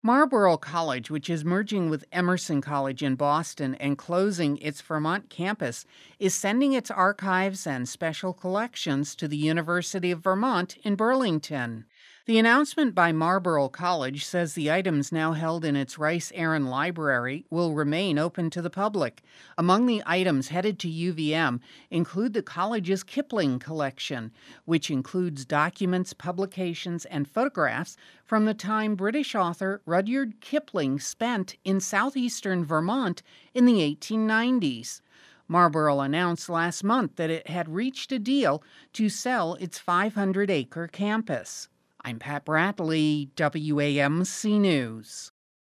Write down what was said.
Marlborough College, which is merging with Emerson College in Boston and closing its Vermont campus, is sending its archives and special collections to the University of Vermont in Burlington. The announcement by Marlborough College says the items now held in its Rice Aaron Library will remain open to the public. Among the items headed to UVM include the college's Kipling collection, which includes documents, publications, and photographs from the time British author Rudyard Kipling spent in southeastern Vermont in the 1890s. Marlborough announced last month that it had reached a deal to sell its 500-acre campus. I'm Pat Bradley, WAMC News.